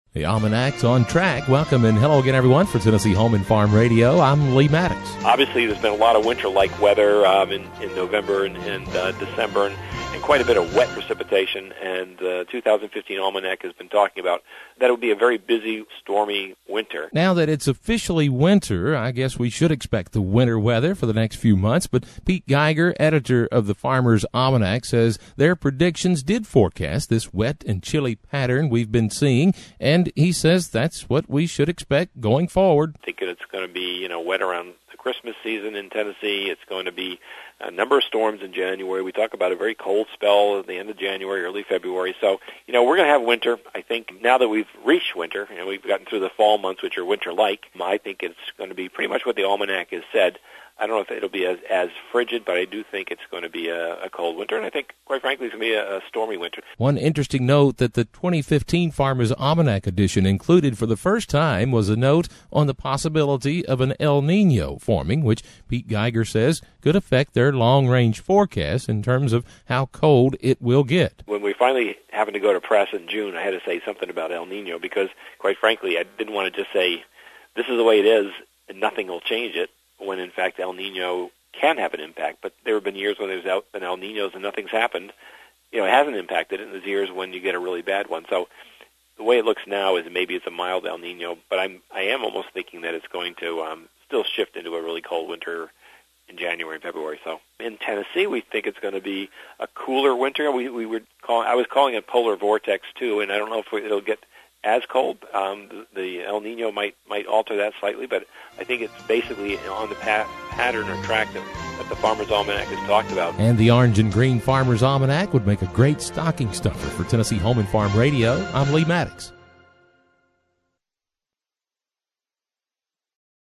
The Almanac's on track. Welcome and hello again, everyone, for Tennessee Home and Farm Radio. I'm Lee Maddox. Obviously, there's been a lot of winter-like weather in November and December, and quite a bit of wet precipitation. And the 2015 Almanac has been talking about that it will be a very busy, stormy winter. Now that it's officially winter, I guess we should expect the winter weather for the next few months. But Pete Geiger, editor of the Farmer's Almanac, says their predictions did forecast this wet and chilly pattern we've been seeing, and he says that's what we should expect going forward. I think it's going to be, wet around the Christmas season in Tennessee. It's going to be a number of storms in January. We talk about a very cold spell at the end of January, early February. So, we're going to have winter. I think now that we've reached winter, and we've gotten through the fall months, which are winter-like, I think it's going to be pretty much what the Almanac has said. I don't know if it'll be as frigid, but I do think it's going to be a cold winter, and I think, quite frankly, it's going to be a stormy winter. One interesting note that the 2015 Farmer's Almanac edition included for the first time was a note on the possibility of an El Niño forming, which Pete Geiger says could affect their long-range forecast in terms of how cold it will get. When we finally happened to go to press in June, I had to say something about El Niño because, quite frankly, I didn't want to just say, this is the way it is and nothing will change it, when in fact El Niño can have an impact. But there have been years when there's been El Niños and nothing's happened. It hasn't impacted it, and there's years when you get a really bad one. So the way it looks now is maybe it's a mild El Niño, but I am almost thinking that it's going to still shift into a really cold winter in January and February. So in Tennessee, we think it's going to be a cooler winter. I was calling it polar vortex too, and I don't know if it'll get as cold. The El Niño might alter that slightly, but I think it's basically on the pattern or track that the Farmer's Almanac has talked about. And the Orange and Green Farmer's Almanac would make a great stocking stuffer for Tennessee Home and Farm Radio. I'm Lee Maddox.